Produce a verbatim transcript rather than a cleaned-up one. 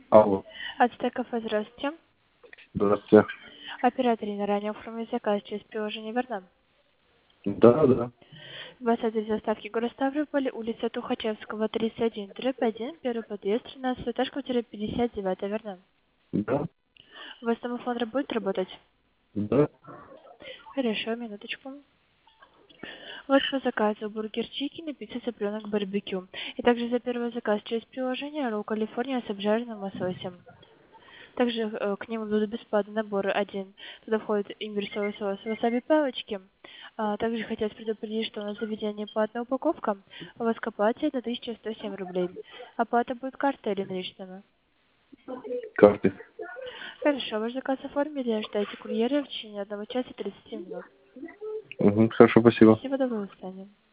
Алло. Ацтек кафе, здравствуйте. Здравствуйте. Оператор на ранее оформил заказ через приложение Вернам. Да, да. Вас адрес доставки город Ставрополь, улица Тухачевского, тридцать один, дробь один, первый подъезд, тринадцать, этаж, квартира пятьдесят девять, Вернам. Да, У вас домофон будет работать? да. Хорошо, минуточку. Вот по заказу бургер чикен и пицца цыпленок барбекю. И также за первый заказ через приложение ролл Калифорния с обжаренным лососем. Также э, к нему будут бесплатные наборы один. Туда входит имбирь, соевый соус, васаби палочки. А, также хотелось предупредить, что у нас заведение платная упаковка. У вас к оплате это тысяча сто семь рублей. Оплата будет картой или наличными. Карты. Хорошо, ваш заказ оформили, ожидайте курьера в течение одного часа тридцати минут. Угу, хорошо, спасибо. Всего доброго, до свидания.